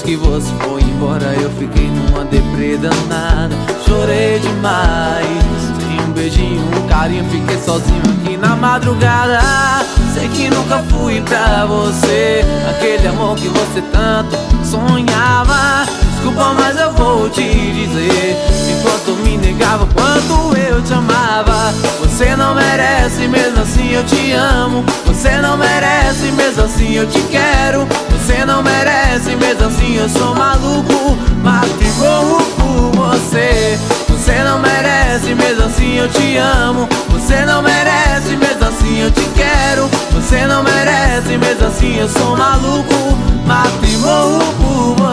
que você foi embora eu fiquei numa deprê danada. Chorei demais, sem um beijinho, um carinho, fiquei sozinho aqui na madrugada. Sei que nunca fui pra você aquele amor que você tanto sonhava. Desculpa, mas eu vou te dizer, enquanto me negava quanto eu te amava. Você não merece, mesmo assim eu te amo. Você não merece, mesmo assim eu te quero. Você não merece, mesmo assim eu sou maluco, mato e morro por você. Você não merece, mesmo assim eu te amo. Você não merece, mesmo assim eu te quero. Você não merece, mesmo assim eu sou maluco, mato e morro por você.